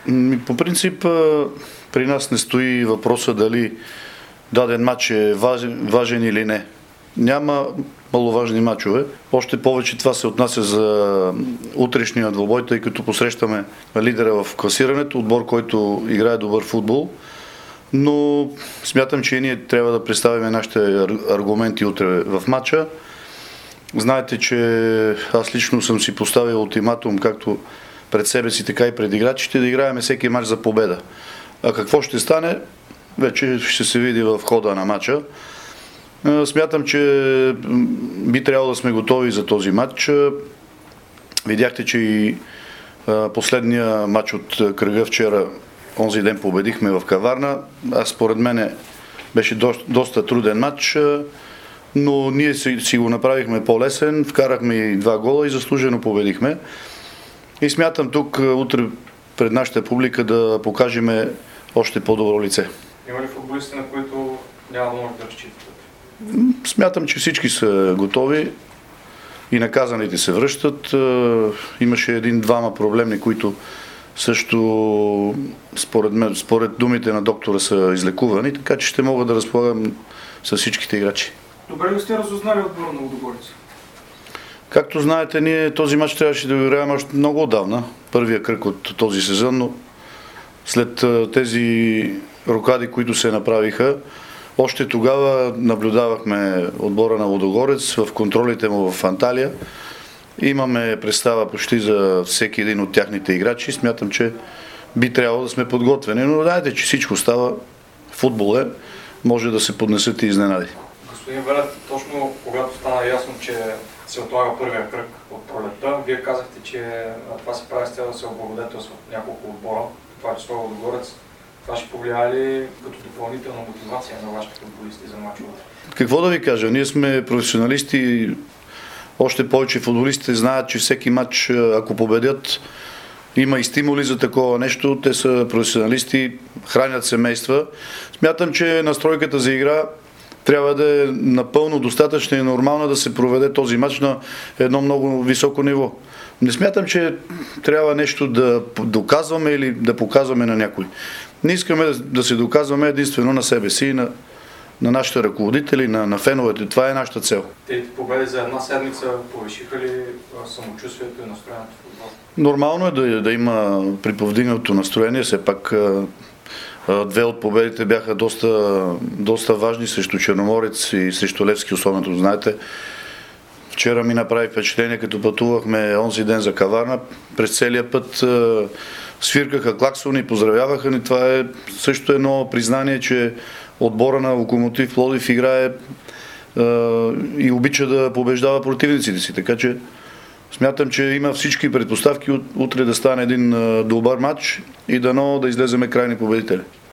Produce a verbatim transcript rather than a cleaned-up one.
По принцип при нас не стои въпроса дали даден матч е важен, важен или не. Няма маловажни матчове. Още повече това се отнася за утрешния двубой, тъй като посрещаме лидера в класирането, отбор, който играе добър футбол. Но смятам, че и ние трябва да представим нашите аргументи утре в матча. Знаете, че аз лично съм си поставил ултиматум, както пред себе си, така и пред играчите, да играем всеки матч за победа. А какво ще стане, вече ще се види в хода на матча. Смятам, че би трябвало да сме готови за този матч. Видяхте, че и последния матч от кръга вчера, онзи ден победихме в Каварна. А според мен беше доста, доста труден матч, но ние си, си го направихме по-лесен, вкарахме и два гола и заслужено победихме. И смятам тук утре пред нашата публика да покажем още по-добро лице. Има ли футболисти, на които няма да може да разчитате? Смятам, че всички са готови и наказаните се връщат. Имаше един-двама проблемни, които също според, мен, според думите на доктора са излекувани, така че ще мога да разполагам с всичките играчи. Добре ли сте разузнали отбора на Лудогорец? Както знаете, ние този матч трябваше да го играем още много отдавна, първия кръг от този сезон, но след тези рокади, които се направиха, още тогава наблюдавахме отбора на Лудогорец в контролите му в Анталия. Имаме представа почти за всеки един от тяхните играчи. Смятам, че би трябвало да сме подготвени, но знаете, че всичко става. Футбол е, може да се поднесат и изненади. Господин Велев, точно когато стана ясно, че се отлага първия кръг от пролетта, вие казахте, че това се прави с цел да се облагодетелстват няколко отбора, това число Лудогорец. Това ще повлияе ли като допълнителна мотивация на вашите футболисти за мачовете? Какво да ви кажа? Ние сме професионалисти, още повече футболистите знаят, че всеки матч, ако победят, има и стимули за такова нещо. Те са професионалисти, хранят семейства. Смятам, че настройката за игра трябва да е напълно достатъчна и нормална да се проведе този матч на едно много високо ниво. Не смятам, че трябва нещо да доказваме или да показваме на някой. Не искаме да, да се доказваме единствено на себе си и на, на нашите ръководители, на, на феновете. Това е нашата цел. Тези победи за една седмица повишиха ли самочувствието и настроението в футбол? Нормално е да, да има при повдигнато настроение. Все пак две от победите бяха доста, доста важни срещу Черноморец и срещу Левски, особено знаете. Вчера ми направи впечатление, като пътувахме онзи ден за Каварна. През целия път е, свиркаха клаксони, поздравяваха ни. Това е също едно признание, че отбора на Локомотив Пловдив играе е, и обича да побеждава противниците си. Така че смятам, че има всички предпоставки утре да стане един добър матч и дано да излеземе крайни победители.